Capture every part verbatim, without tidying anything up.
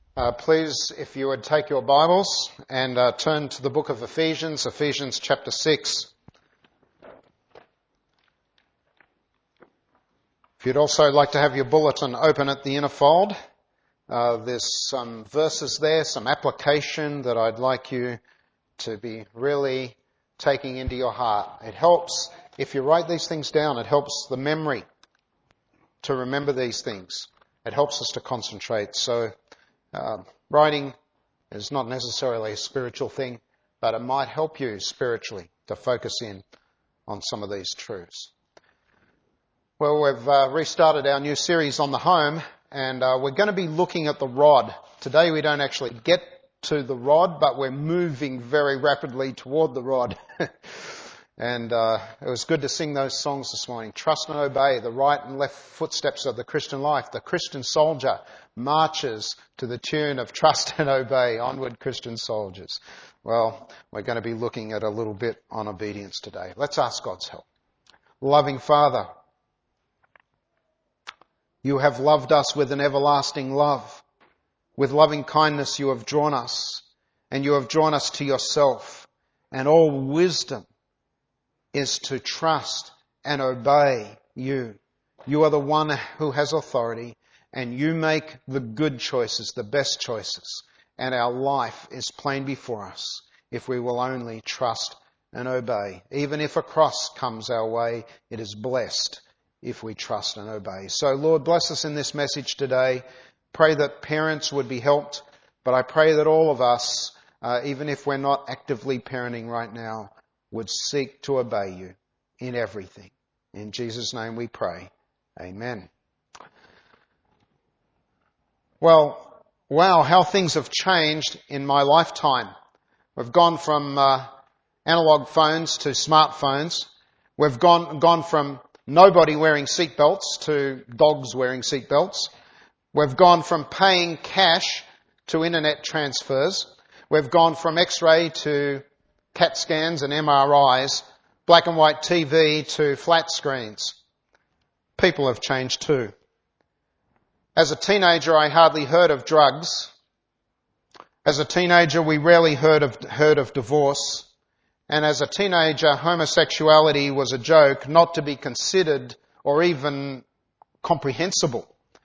Uh, please, if you would take your Bibles and uh, turn to the book of Ephesians, Ephesians chapter six. If you'd also like to have your bulletin open at the inner fold, uh, there's some verses there, some application that I'd like you to be really taking into your heart. It helps, if you write these things down, it helps the memory to remember these things. It helps us to concentrate. So uh, writing is not necessarily a spiritual thing, but it might help you spiritually to focus in on some of these truths. Well, we've uh, restarted our new series on the home, and uh, we're going to be looking at the rod. Today we don't actually get to the rod, but we're moving very rapidly toward the rod. And uh, it was good to sing those songs this morning. Trust and obey, the right and left footsteps of the Christian life. The Christian soldier marches to the tune of trust and obey. Onward, Christian soldiers. Well, we're going to be looking at a little bit on obedience today. Let's ask God's help. Loving Father, you have loved us with an everlasting love. With loving kindness you have drawn us, and you have drawn us to yourself. And all wisdom is to trust and obey you. You are the one who has authority, and you make the good choices, the best choices. And our life is plain before us if we will only trust and obey. Even if a cross comes our way, it is blessed if we trust and obey. So Lord, bless us in this message today. Pray that parents would be helped, but I pray that all of us, uh, even if we're not actively parenting right now, would seek to obey you in everything. In Jesus' name we pray. Amen. Well, wow, how things have changed in my lifetime. We've gone from uh, analog phones to smartphones. We've gone gone from nobody wearing seatbelts to dogs wearing seatbelts. We've gone from paying cash to internet transfers. We've gone from X-ray to CAT scans and M R Is, black and white T V to flat screens. People have changed too. As a teenager, I hardly heard of drugs. As a teenager, we rarely heard of, heard of divorce. And as a teenager, homosexuality was a joke, not to be considered or even comprehensible.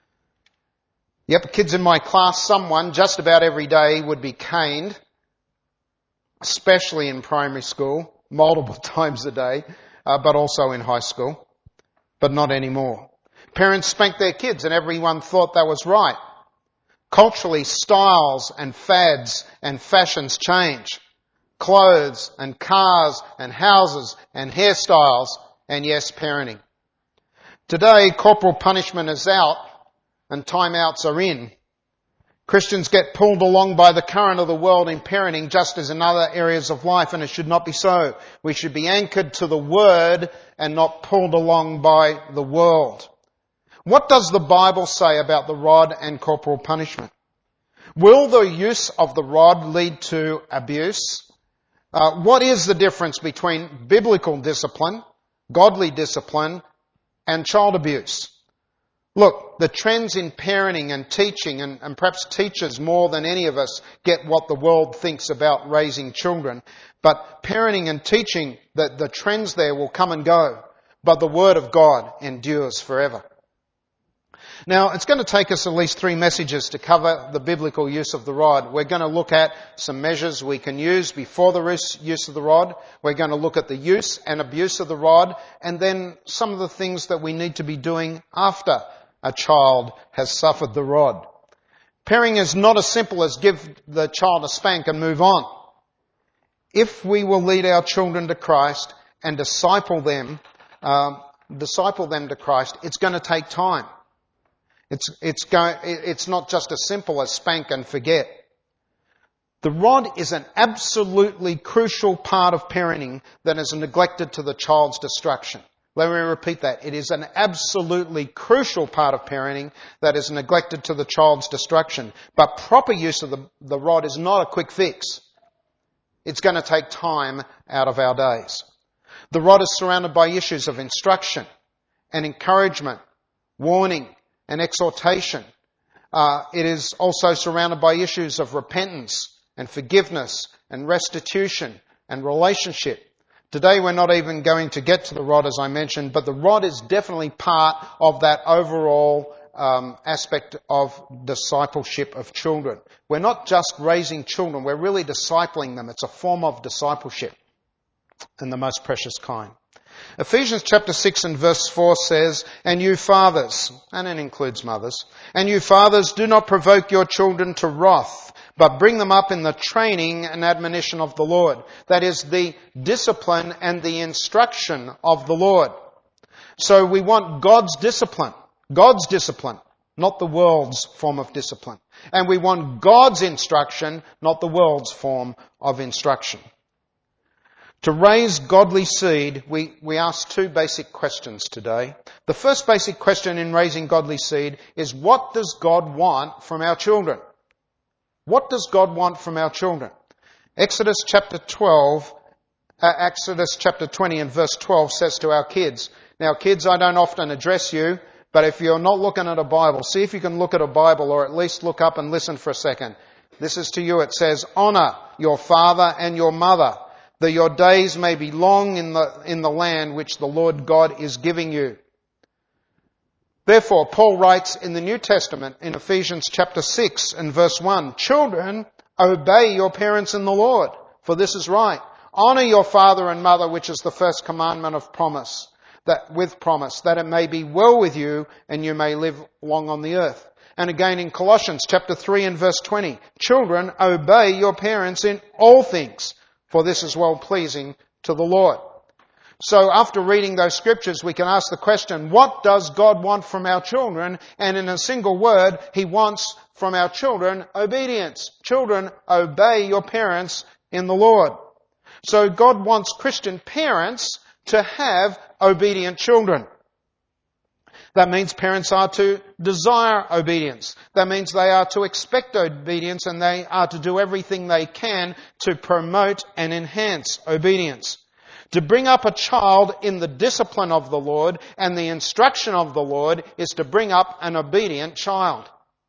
Yep, kids in my class, someone just about every day would be caned, especially in primary school, multiple times a day, uh, but also in high school, but not anymore. Parents spanked their kids and everyone thought that was right. Culturally, styles and fads and fashions change. Clothes and cars and houses and hairstyles and yes, parenting. Today, corporal punishment is out and timeouts are in. Christians get pulled along by the current of the world in parenting just as in other areas of life, and it should not be so. We should be anchored to the Word and not pulled along by the world. What does the Bible say about the rod and corporal punishment? Will the use of the rod lead to abuse? Uh, what is the difference between biblical discipline, godly discipline, and child abuse? Look, the trends in parenting and teaching, and, and perhaps teachers more than any of us get what the world thinks about raising children. But parenting and teaching, the, the trends there will come and go. But the Word of God endures forever. Now, it's going to take us at least three messages to cover the biblical use of the rod. We're going to look at some measures we can use before the use of the rod. We're going to look at the use and abuse of the rod, and then some of the things that we need to be doing after a child has suffered the rod. Parenting is not as simple as give the child a spank and move on. If we will lead our children to Christ and disciple them, um, disciple them to Christ, it's going to take time. It's, it's, going, it's not just as simple as spank and forget. The rod is an absolutely crucial part of parenting that is neglected to the child's destruction. Let me repeat that. It is an absolutely crucial part of parenting that is neglected to the child's destruction. But proper use of the, the rod is not a quick fix. It's going to take time out of our days. The rod is surrounded by issues of instruction and encouragement, warning and exhortation. Uh, it is also surrounded by issues of repentance and forgiveness and restitution and relationship. Today we're not even going to get to the rod, as I mentioned, but the rod is definitely part of that overall um, aspect of discipleship of children. We're not just raising children, we're really discipling them. It's a form of discipleship and the most precious kind. Ephesians chapter six and verse four says, "And you fathers," and it includes mothers, "and you fathers, do not provoke your children to wrath, but bring them up in the training and admonition of the Lord." That is the discipline and the instruction of the Lord. So we want God's discipline. God's discipline, not the world's form of discipline. And we want God's instruction, not the world's form of instruction. To raise godly seed, we, we ask two basic questions today. The first basic question in raising godly seed is, what does God want from our children? What does God want from our children? Exodus chapter twelve, uh, Exodus chapter twenty and verse twelve says to our kids, now kids, I don't often address you, but if you're not looking at a Bible, see if you can look at a Bible or at least look up and listen for a second. This is to you. It says, "Honour your father and your mother, that your days may be long in the, in the land which the Lord God is giving you." Therefore, Paul writes in the New Testament in Ephesians chapter six and verse one, "Children, obey your parents in the Lord, for this is right. Honour your father and mother, which is the first commandment of promise, that with promise, that it may be well with you and you may live long on the earth." And again in Colossians chapter three and verse twenty, "Children, obey your parents in all things, for this is well pleasing to the Lord." So after reading those scriptures, we can ask the question, what does God want from our children? And in a single word, He wants from our children obedience. Children, obey your parents in the Lord. So God wants Christian parents to have obedient children. That means parents are to desire obedience. That means they are to expect obedience, and they are to do everything they can to promote and enhance obedience. To bring up a child in the discipline of the Lord and the instruction of the Lord is to bring up an obedient child.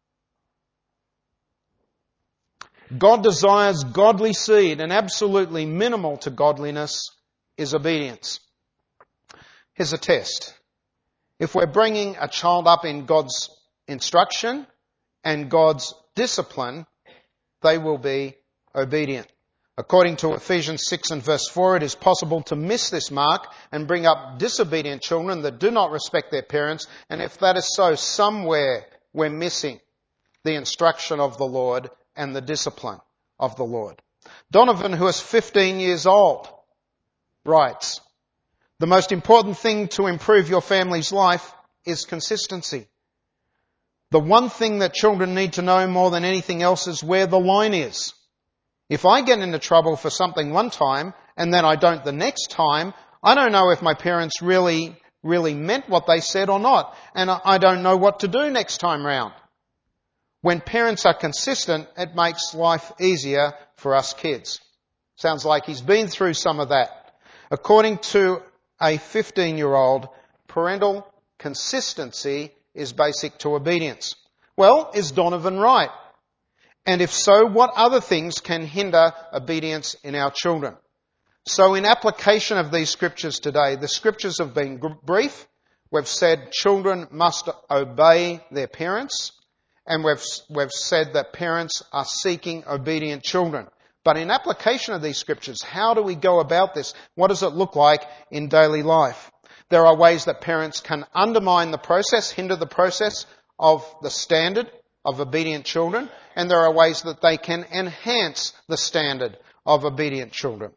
God desires godly seed, and absolutely minimal to godliness is obedience. Here's a test. If we're bringing a child up in God's instruction and God's discipline, they will be obedient. According to Ephesians six and verse four, it is possible to miss this mark and bring up disobedient children that do not respect their parents. And if that is so, somewhere we're missing the instruction of the Lord and the discipline of the Lord. Donovan, who is fifteen years old, writes, "The most important thing to improve your family's life is consistency. The one thing that children need to know more than anything else is where the line is. If I get into trouble for something one time and then I don't the next time, I don't know if my parents really, really meant what they said or not, and I don't know what to do next time round. When parents are consistent, it makes life easier for us kids." Sounds like he's been through some of that. According to a fifteen-year-old, parental consistency is basic to obedience. Well, is Donovan right? And if so, what other things can hinder obedience in our children? So in application of these scriptures today, the scriptures have been brief. We've said children must obey their parents, and we've, we've said that parents are seeking obedient children. But in application of these scriptures, how do we go about this? What does it look like in daily life? There are ways that parents can undermine the process, hinder the process of the standard of obedient children, and there are ways that they can enhance the standard of obedient children.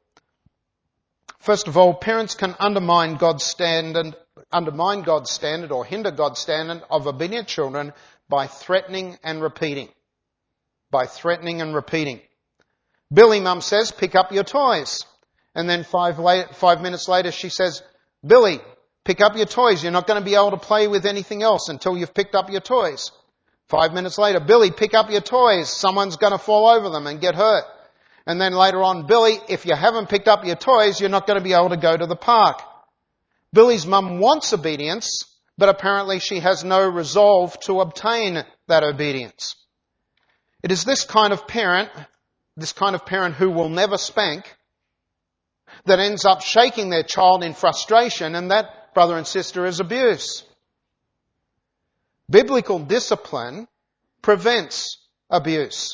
First of all, parents can undermine God's standard, undermine God's standard or hinder God's standard of obedient children by threatening and repeating. By threatening and repeating. Billy, Mum says, "Pick up your toys." And then five, late, five minutes later she says, "Billy, pick up your toys. You're not going to be able to play with anything else until you've picked up your toys." Five minutes later, "Billy, pick up your toys. Someone's going to fall over them and get hurt." And then later on, "Billy, if you haven't picked up your toys, you're not going to be able to go to the park." Billy's mum wants obedience, but apparently she has no resolve to obtain that obedience. It is this kind of parent, this kind of parent who will never spank, that ends up shaking their child in frustration, and that, brother and sister, is abuse. Biblical discipline prevents abuse.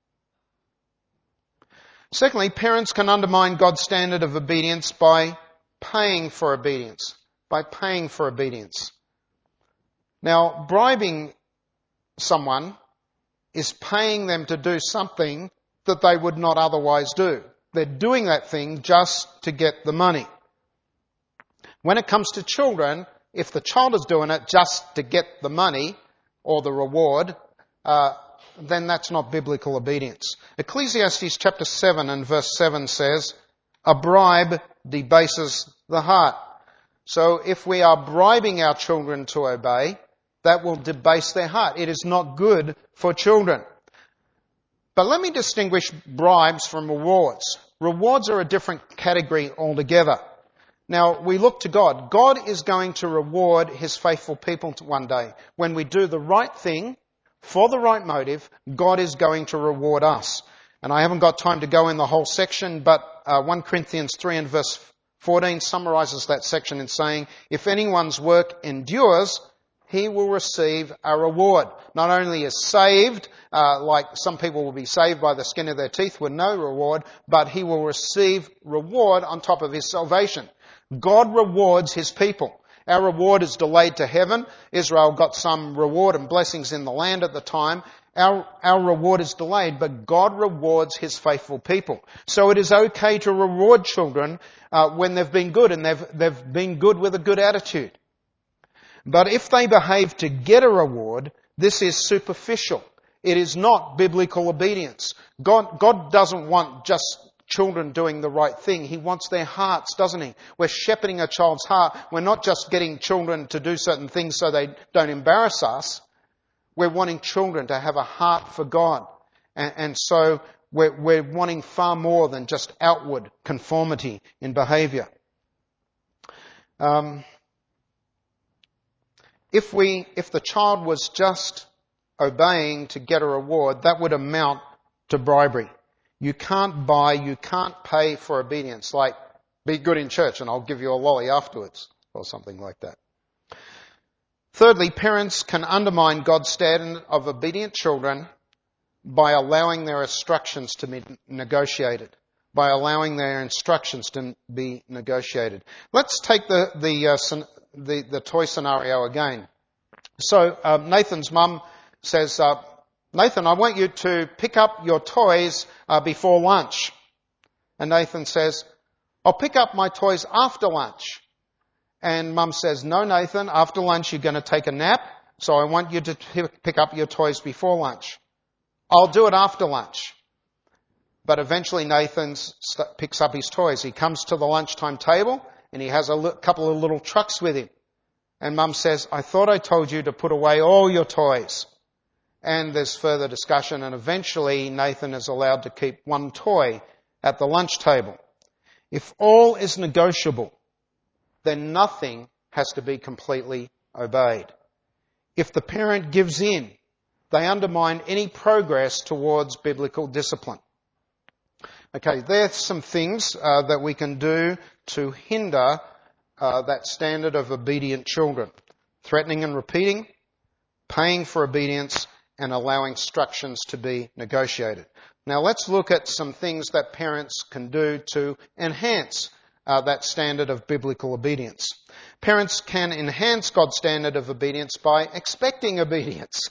Secondly, parents can undermine God's standard of obedience by paying for obedience. By paying for obedience. Now, bribing someone is paying them to do something that they would not otherwise do. They're doing that thing just to get the money. When it comes to children, if the child is doing it just to get the money or the reward, uh, then that's not biblical obedience. Ecclesiastes chapter seven and verse seven says, "A bribe debases the heart." So if we are bribing our children to obey, that will debase their heart. It is not good for children. But let me distinguish bribes from rewards. Rewards are a different category altogether. Now, we look to God. God is going to reward His faithful people one day. When we do the right thing, for the right motive, God is going to reward us. And I haven't got time to go in the whole section, but uh, First Corinthians three and verse fourteen summarizes that section in saying, "If anyone's work endures, he will receive a reward." Not only is saved, uh, like some people will be saved by the skin of their teeth with no reward, but he will receive reward on top of his salvation. God rewards His people. Our reward is delayed to heaven. Israel got some reward and blessings in the land at the time. Our, our reward is delayed, but God rewards His faithful people. So it is okay to reward children uh, when they've been good, and they've, they've been good with a good attitude. But if they behave to get a reward, this is superficial. It is not biblical obedience. God, God doesn't want just children doing the right thing. He wants their hearts, doesn't He? We're shepherding a child's heart. We're not just getting children to do certain things so they don't embarrass us. We're wanting children to have a heart for God. And, and so we're, we're wanting far more than just outward conformity in behaviour. Um, if we, if the child was just obeying to get a reward, that would amount to bribery. You can't buy, you can't pay for obedience, like be good in church and I'll give you a lolly afterwards, or something like that. Thirdly, parents can undermine God's standard of obedient children by allowing their instructions to be negotiated. By allowing their instructions to be negotiated. Let's take the the uh, the, the toy scenario again. So uh, Nathan's mum says, uh, "Nathan, I want you to pick up your toys uh, before lunch." And Nathan says, "I'll pick up my toys after lunch." And Mum says, "No, Nathan, after lunch you're going to take a nap, so I want you to pick up your toys before lunch." "I'll do it after lunch." But eventually Nathan st- picks up his toys. He comes to the lunchtime table and he has a li- couple of little trucks with him. And Mum says, "I thought I told you to put away all your toys." And there's further discussion, and eventually Nathan is allowed to keep one toy at the lunch table. If all is negotiable, then nothing has to be completely obeyed. If the parent gives in, they undermine any progress towards biblical discipline. Okay, there's some things uh, that we can do to hinder uh, that standard of obedient children. Threatening and repeating, paying for obedience, and allowing instructions to be negotiated. Now let's look at some things that parents can do to enhance uh, that standard of biblical obedience. Parents can enhance God's standard of obedience by expecting obedience.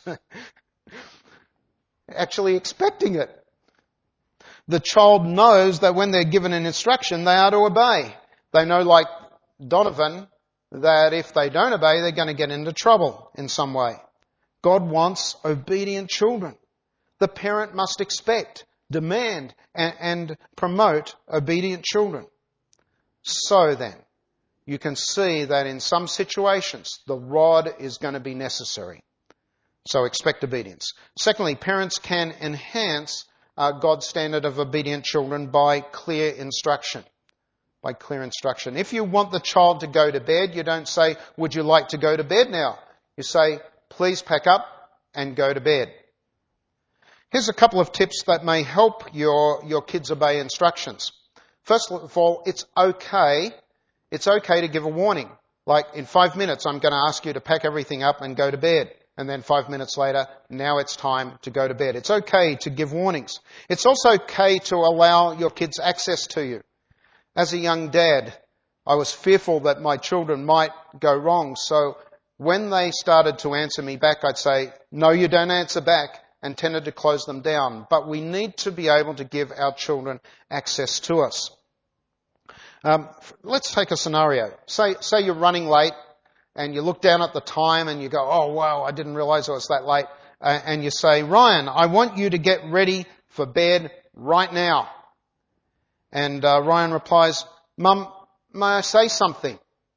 Actually expecting it. The child knows that when they're given an instruction, they are to obey. They know, like Donovan, that if they don't obey, they're going to get into trouble in some way. God wants obedient children. The parent must expect, demand, and, and promote obedient children. So then, you can see that in some situations, the rod is going to be necessary. So expect obedience. Secondly, parents can enhance uh, God's standard of obedient children by clear instruction. by clear instruction. If you want the child to go to bed, you don't say, would you like to go to bed now? You say, please pack up and go to bed. Here's a couple of tips that may help your, your kids obey instructions. First of all, it's okay, it's okay to give a warning. Like, in five minutes, I'm going to ask you to pack everything up and go to bed. And then five minutes later, now it's time to go to bed. It's okay to give warnings. It's also okay to allow your kids access to you. As a young dad, I was fearful that my children might go wrong. So when they started to answer me back, I'd say, no, you don't answer back, and tended to close them down. But we need to be able to give our children access to us. Um, let's take a scenario. Say, say you're running late and you look down at the time and you go, oh, wow, I didn't realize I was that late. Uh, and you say, Ryan, I want you to get ready for bed right now. And uh, Ryan replies, Mum, may I say something?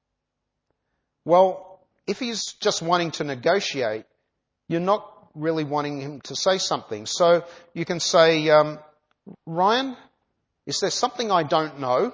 Well, if he's just wanting to negotiate, you're not really wanting him to say something. So you can say, um, Ryan, is there something I don't know?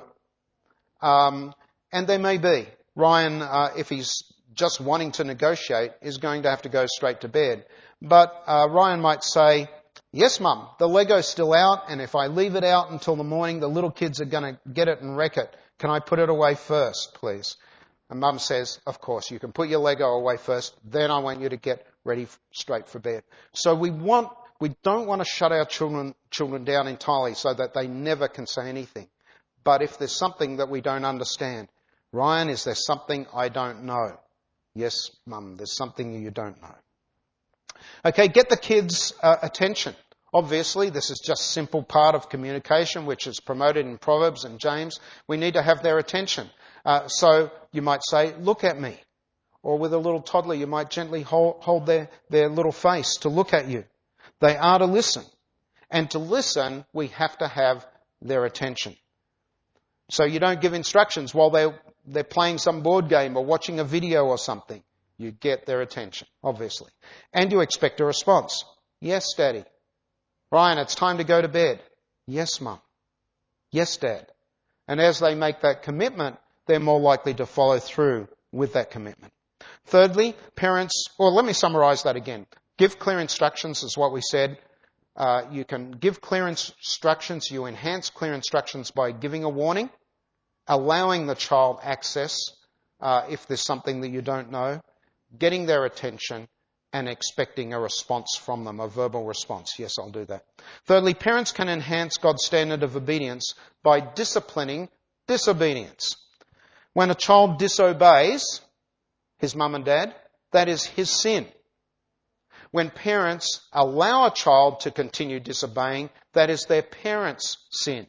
Um, and there may be. Ryan, uh, if he's just wanting to negotiate, is going to have to go straight to bed. But uh, Ryan might say, yes, Mum, the Lego's still out, and if I leave it out until the morning, the little kids are going to get it and wreck it. Can I put it away first, please? And Mum says, of course, you can put your Lego away first, then I want you to get ready straight for bed. So we want, we don't want to shut our children, children down entirely so that they never can say anything. But if there's something that we don't understand, Ryan, is there something I don't know? Yes, Mum, there's something you don't know. Okay, get the kids' uh, attention. Obviously, this is just a simple part of communication, which is promoted in Proverbs and James. We need to have their attention. Uh, so you might say, look at me. Or with a little toddler, you might gently hold, hold their, their little face to look at you. They are to listen. And to listen, we have to have their attention. So you don't give instructions while they're, they're playing some board game or watching a video or something. You get their attention, obviously. And you expect a response. Yes, Daddy. Ryan, it's time to go to bed. Yes, Mum. Yes, Dad. And as they make that commitment, they're more likely to follow through with that commitment. Thirdly, parents, well, let me summarize that again. Give clear instructions is what we said. Uh, you can give clear instructions. You enhance clear instructions by giving a warning, allowing the child access uh, if there's something that you don't know, getting their attention, and expecting a response from them, a verbal response. Yes, I'll do that. Thirdly, parents can enhance God's standard of obedience by disciplining disobedience. When a child disobeys his mum and dad, that is his sin. When parents allow a child to continue disobeying, that is their parents' sin.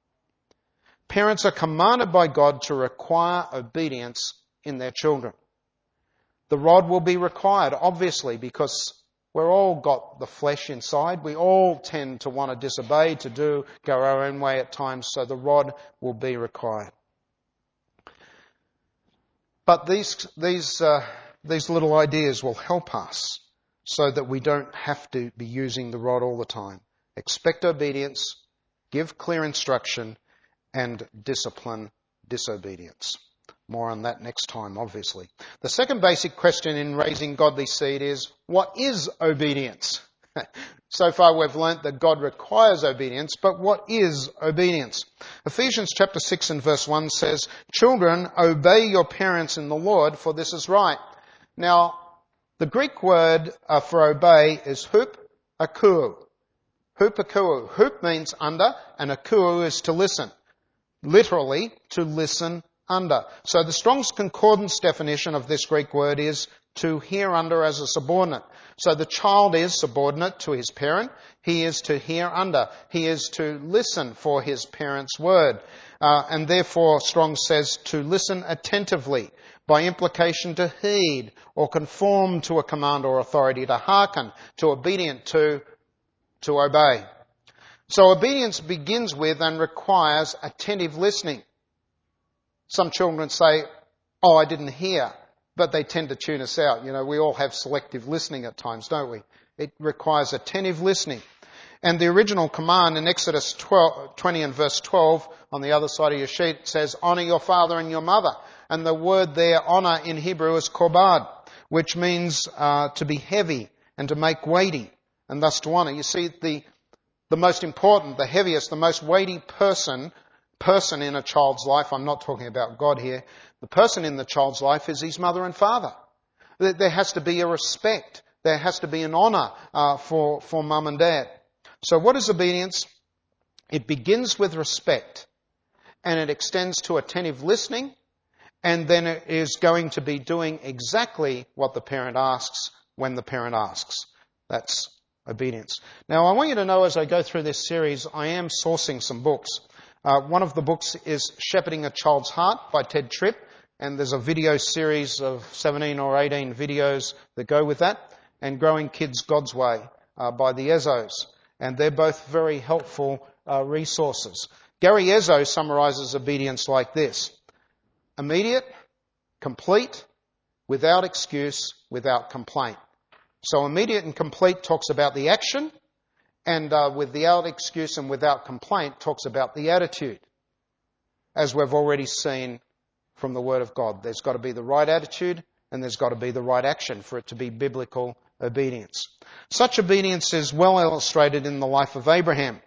Parents are commanded by God to require obedience in their children. The rod will be required, obviously, because we're all got the flesh inside. We all tend to want to disobey, to do, go our own way at times, so the rod will be required. But these, these, uh, these little ideas will help us so that we don't have to be using the rod all the time. Expect obedience, give clear instruction, and discipline disobedience. More on that next time, obviously. The second basic question in raising godly seed is, what is obedience? So far we've learnt that God requires obedience, but what is obedience? Ephesians chapter six and verse one says, children, obey your parents in the Lord, for this is right. Now, the Greek word uh, for obey is hup akouo. Hup akouo. Hup means under, and akouo is to listen. Literally, to listen under. So the Strong's Concordance definition of this Greek word is to hear under as a subordinate. So the child is subordinate to his parent. He is to hear under. He is to listen for his parent's word. Uh, and therefore, Strong says to listen attentively, by implication to heed or conform to a command or authority, to hearken, to obedient to, to obey. So obedience begins with and requires attentive listening. Some children say, oh, I didn't hear, but they tend to tune us out. You know, we all have selective listening at times, don't we? It requires attentive listening. And the original command in Exodus twelve, twenty and verse twelve, on the other side of your sheet, says, honour your father and your mother. And the word there, honour, in Hebrew is kobad, which means uh, to be heavy and to make weighty, and thus to honour. You see, the the most important, the heaviest, the most weighty person, person in a child's life, I'm not talking about God here, the person in the child's life is his mother and father. There has to be a respect. There has to be an honour uh, for, for mum and dad. So what is obedience? It begins with respect, and it extends to attentive listening, and then it is going to be doing exactly what the parent asks when the parent asks. That's obedience. Now, I want you to know as I go through this series, I am sourcing some books. Uh, one of the books is Shepherding a Child's Heart by Ted Tripp, and there's a video series of seventeen or eighteen videos that go with that, and Growing Kids God's Way uh, by the Ezzos. And they're both very helpful uh, resources. Gary Ezzo summarises obedience like this: immediate, complete, without excuse, without complaint. So immediate and complete talks about the action, and uh, without excuse and without complaint talks about the attitude. As we've already seen from the Word of God, there's got to be the right attitude and there's got to be the right action for it to be biblical obedience. Such obedience is well illustrated in the life of Abraham.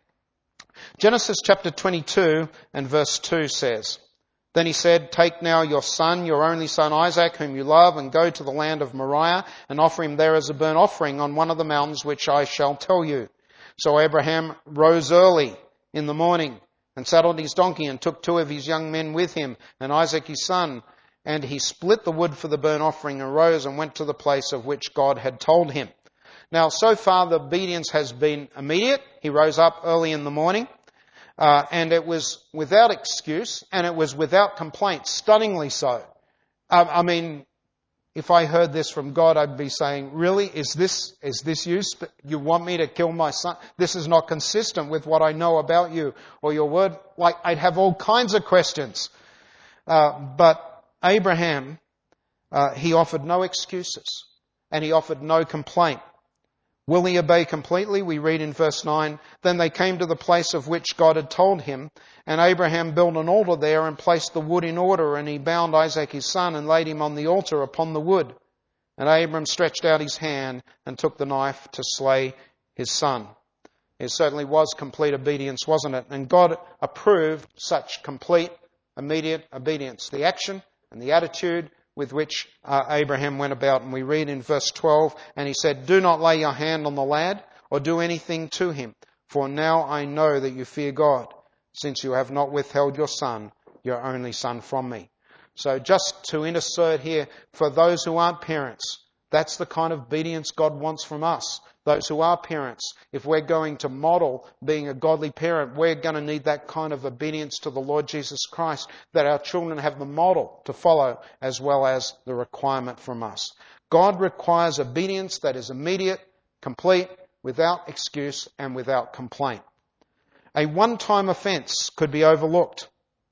Genesis chapter twenty-two and verse two says, Then he said, Take now your son, your only son Isaac, whom you love, and go to the land of Moriah, and offer him there as a burnt offering on one of the mountains which I shall tell you. So Abraham rose early in the morning, and saddled his donkey, and took two of his young men with him, and Isaac his son. And he split the wood for the burnt offering, and rose and went to the place of which God had told him. Now, so far the obedience has been immediate. He rose up early in the morning. Uh, and it was without excuse, and it was without complaint, stunningly so. Um, I mean, if I heard this from God, I'd be saying, really, is this, is this you? You want me to kill my son? This is not consistent with what I know about you or your word. Like, I'd have all kinds of questions. Uh, but Abraham, uh, he offered no excuses, and he offered no complaint. Will he obey completely? We read in verse nine, Then they came to the place of which God had told him, and Abraham built an altar there and placed the wood in order, and he bound Isaac his son and laid him on the altar upon the wood. And Abram stretched out his hand and took the knife to slay his son. It certainly was complete obedience, wasn't it? And God approved such complete, immediate obedience. The action and the attitude with which uh, Abraham went about. And we read in verse twelve, And he said, Do not lay your hand on the lad, or do anything to him, for now I know that you fear God, since you have not withheld your son, your only son, from me. So just to insert here, for those who aren't parents, that's the kind of obedience God wants from us. Those who are parents, if we're going to model being a godly parent, we're going to need that kind of obedience to the Lord Jesus Christ, that our children have the model to follow as well as the requirement from us. God requires obedience that is immediate, complete, without excuse and without complaint. A one-time offence could be overlooked,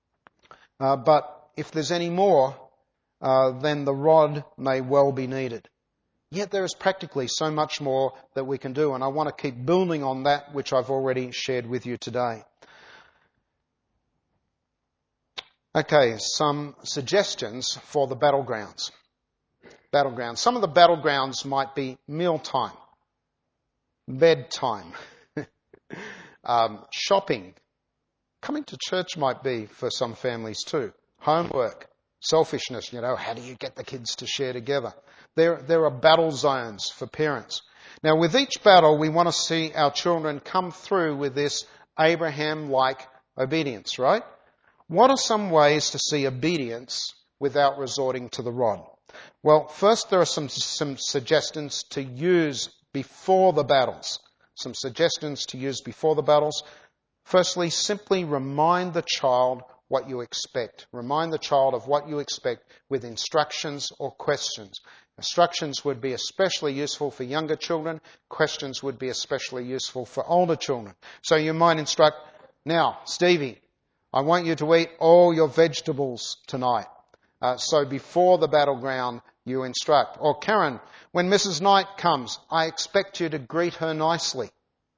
uh, but if there's any more, uh, then the rod may well be needed. Yet there is practically so much more that we can do, and I want to keep building on that which I've already shared with you today. Okay, some suggestions for the battlegrounds. Battlegrounds. Some of the battlegrounds might be mealtime, bedtime, um, shopping. Coming to church might be for some families too. Homework, selfishness, you know, how do you get the kids to share together? There, there are battle zones for parents. Now, with each battle, we want to see our children come through with this Abraham-like obedience, right? What are some ways to see obedience without resorting to the rod? Well, first there are some, some suggestions to use before the battles. Some suggestions to use before the battles. Firstly, simply remind the child what you expect. Remind the child of what you expect with instructions or questions. Instructions would be especially useful for younger children. Questions would be especially useful for older children. So you might instruct, now, Stevie, I want you to eat all your vegetables tonight. Uh, so before the battleground, you instruct. Or Karen, when Missus Knight comes, I expect you to greet her nicely.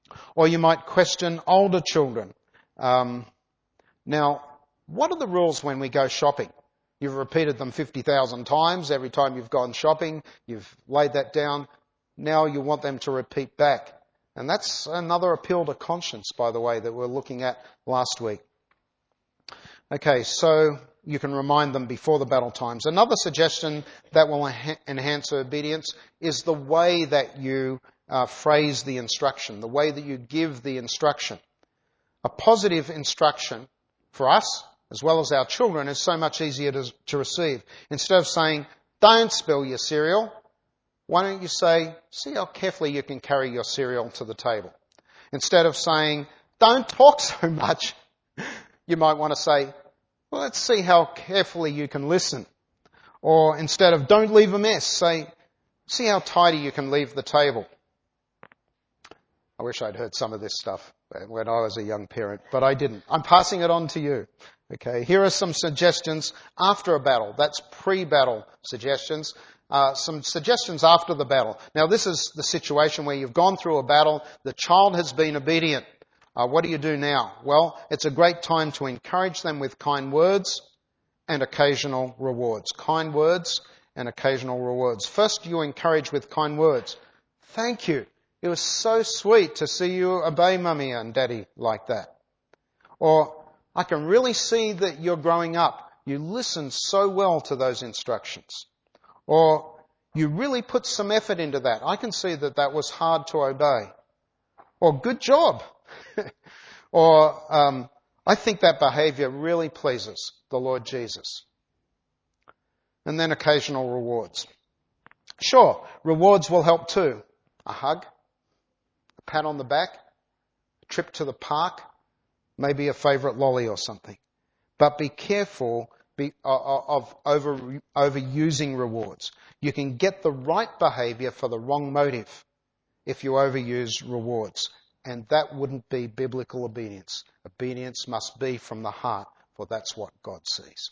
Or you might question older children. Um, now, what are the rules when we go shopping? You've repeated them fifty thousand times. Every time you've gone shopping, you've laid that down. Now you want them to repeat back. And that's another appeal to conscience, by the way, that we were looking at last week. Okay, so you can remind them before the battle times. Another suggestion that will enhance obedience is the way that you uh, phrase the instruction, the way that you give the instruction. A positive instruction for us, as well as our children, is so much easier to, to receive. Instead of saying, don't spill your cereal, why don't you say, see how carefully you can carry your cereal to the table? Instead of saying, don't talk so much, you might want to say, well, let's see how carefully you can listen. Or instead of, don't leave a mess, say, see how tidy you can leave the table. I wish I'd heard some of this stuff when I was a young parent, but I didn't. I'm passing it on to you. Okay, here are some suggestions after a battle. That's pre-battle suggestions. Uh, some suggestions after the battle. Now, this is the situation where you've gone through a battle. The child has been obedient. Uh, what do you do now? Well, it's a great time to encourage them with kind words and occasional rewards. Kind words and occasional rewards. First, you encourage with kind words. Thank you. It was so sweet to see you obey Mummy and Daddy like that. Or, I can really see that you're growing up. You listen so well to those instructions. Or, you really put some effort into that. I can see that that was hard to obey. Or, good job. Or, um, I think that behaviour really pleases the Lord Jesus. And then occasional rewards. Sure, rewards will help too. A hug, a pat on the back, a trip to the park, maybe a favourite lolly or something. But be careful be, uh, of over, overusing rewards. You can get the right behaviour for the wrong motive if you overuse rewards. And that wouldn't be biblical obedience. Obedience must be from the heart, for that's what God sees.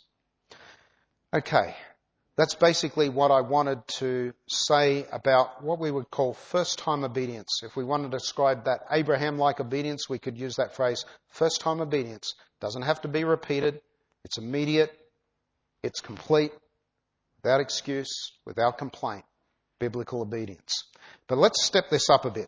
Okay, that's basically what I wanted to say about what we would call first-time obedience. If we want to describe that Abraham-like obedience, we could use that phrase, first-time obedience. Doesn't have to be repeated. It's immediate. It's complete. Without excuse, without complaint. Biblical obedience. But let's step this up a bit.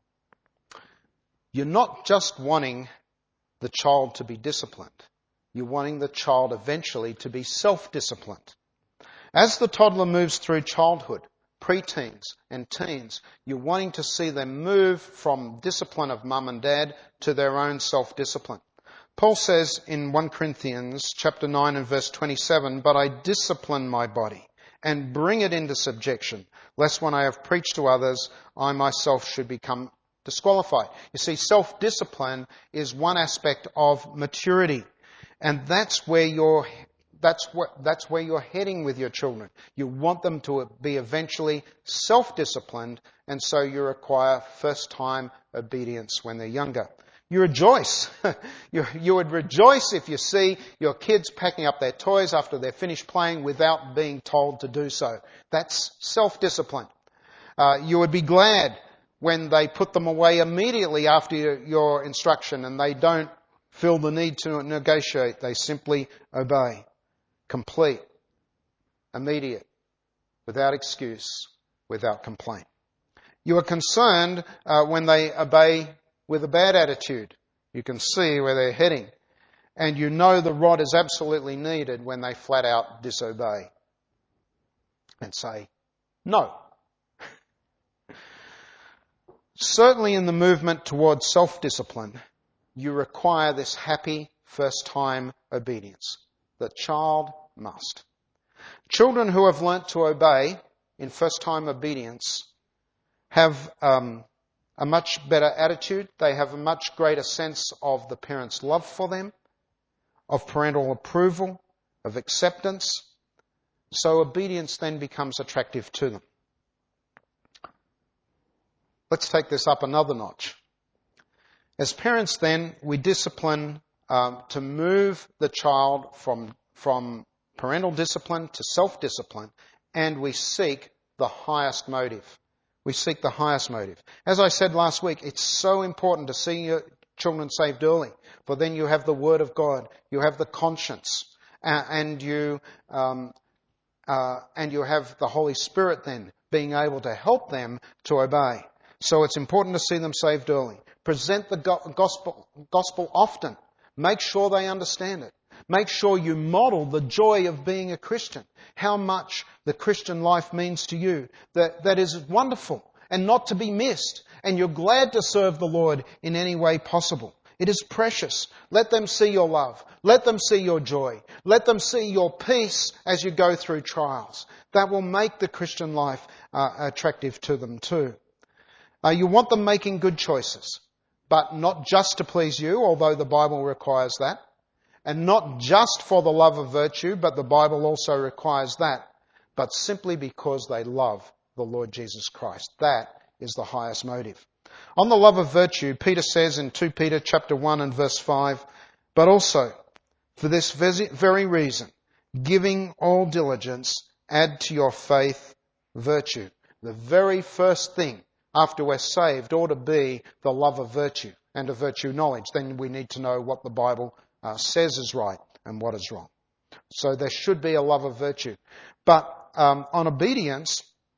You're not just wanting the child to be disciplined. You're wanting the child eventually to be self-disciplined. As the toddler moves through childhood, preteens and teens, you're wanting to see them move from discipline of mum and dad to their own self-discipline. Paul says in First Corinthians chapter nine and verse twenty-seven, "But I discipline my body and bring it into subjection, lest when I have preached to others, I myself should become disqualified." You see, self-discipline is one aspect of maturity. And that's where you're, that's what, that's where you're heading with your children. You want them to be eventually self-disciplined, and so you require first-time obedience when they're younger. You rejoice. you, you would rejoice if you see your kids packing up their toys after they're finished playing without being told to do so. That's self-discipline. Uh, you would be glad when they put them away immediately after your, your instruction and they don't feel the need to negotiate. They simply obey. Complete. Immediate. Without excuse. Without complaint. You are concerned uh, when they obey with a bad attitude. You can see where they're heading. And you know the rod is absolutely needed when they flat out disobey. And say, no. Certainly in the movement towards self-discipline, you require this happy first-time obedience. The child must. Children who have learnt to obey in first-time obedience have um, a much better attitude. They have a much greater sense of the parents' love for them, of parental approval, of acceptance. So obedience then becomes attractive to them. Let's take this up another notch. As parents then, we discipline um, to move the child from, from parental discipline to self-discipline, and we seek the highest motive. We seek the highest motive. As I said last week, it's so important to see your children saved early, for then you have the Word of God, you have the conscience, uh, and you um, uh, and you have the Holy Spirit then being able to help them to obey. So it's important to see them saved early. Present the go- gospel, gospel often. Make sure they understand it. Make sure you model the joy of being a Christian. How much the Christian life means to you. That, that is wonderful and not to be missed. And you're glad to serve the Lord in any way possible. It is precious. Let them see your love. Let them see your joy. Let them see your peace as you go through trials. That will make the Christian life uh, attractive to them too. Uh, you want them making good choices, but not just to please you, although the Bible requires that. And not just for the love of virtue, but the Bible also requires that, but simply because they love the Lord Jesus Christ. That is the highest motive. On the love of virtue, Peter says in Second Peter chapter one and verse five, but also, for this very reason, giving all diligence, add to your faith virtue. The very first thing after we're saved ought to be the love of virtue and of virtue knowledge. Then we need to know what the Bible uh, says is right and what is wrong. So there should be a love of virtue. But um, on obedience,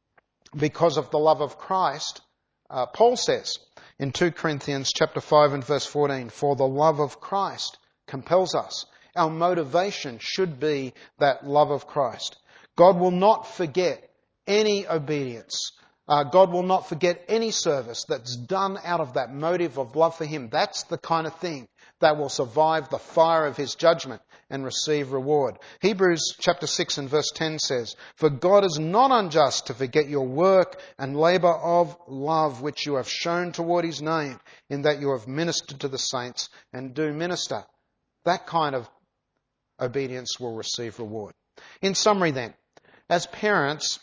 because of the love of Christ, uh, Paul says in Second Corinthians chapter five and verse fourteen, for the love of Christ compels us. Our motivation should be that love of Christ. God will not forget any obedience. Uh, God will not forget any service that's done out of that motive of love for Him. That's the kind of thing that will survive the fire of His judgment and receive reward. Hebrews chapter six and verse ten says, for God is not unjust to forget your work and labour of love which you have shown toward His name, in that you have ministered to the saints and do minister. That kind of obedience will receive reward. In summary then, as parents,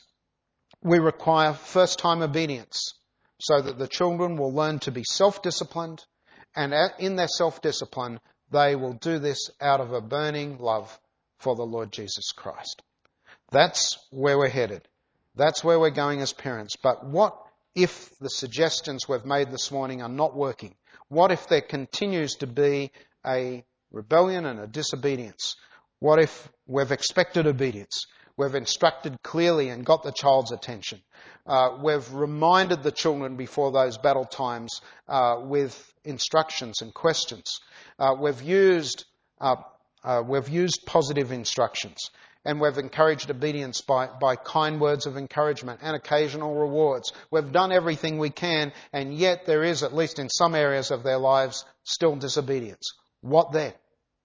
we require first-time obedience so that the children will learn to be self-disciplined, and in their self-discipline, they will do this out of a burning love for the Lord Jesus Christ. That's where we're headed. That's where we're going as parents. But what if the suggestions we've made this morning are not working? What if there continues to be a rebellion and a disobedience? What if we've expected obedience? We've instructed clearly and got the child's attention. Uh, we've reminded the children before those battle times uh, with instructions and questions. Uh, we've used uh, uh, we've used positive instructions, and we've encouraged obedience by, by kind words of encouragement and occasional rewards. We've done everything we can, and yet there is, at least in some areas of their lives, still disobedience. What then?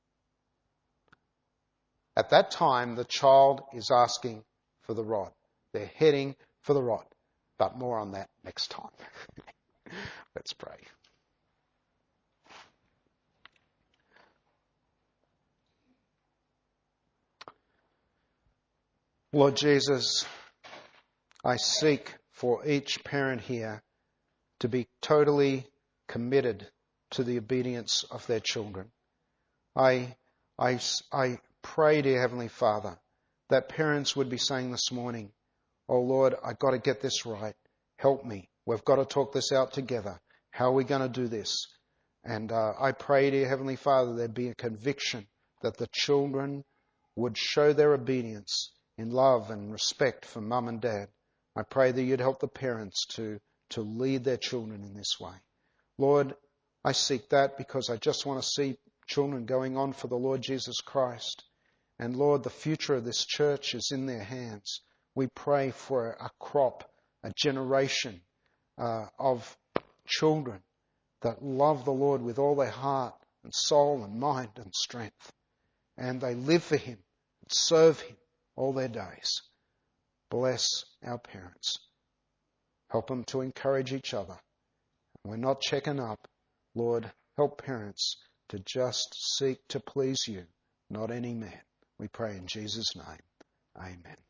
At that time, the child is asking for the rod. They're heading for the rod. But more on that next time. Let's pray. Lord Jesus, I seek for each parent here to be totally committed to the obedience of their children. I, I, I pray, dear Heavenly Father, that parents would be saying this morning, oh Lord, I've got to get this right. Help me. We've got to talk this out together. How are we going to do this? And uh, I pray, dear Heavenly Father, there'd be a conviction that the children would show their obedience in love and respect for mum and dad. I pray that you'd help the parents to, to lead their children in this way. Lord, I seek that because I just want to see children going on for the Lord Jesus Christ. And Lord, the future of this church is in their hands. We pray for a crop, a generation uh, of children that love the Lord with all their heart and soul and mind and strength. And they live for Him and serve Him all their days. Bless our parents. Help them to encourage each other. We're not checking up. Lord, help parents to just seek to please you, not any man. We pray in Jesus' name. Amen.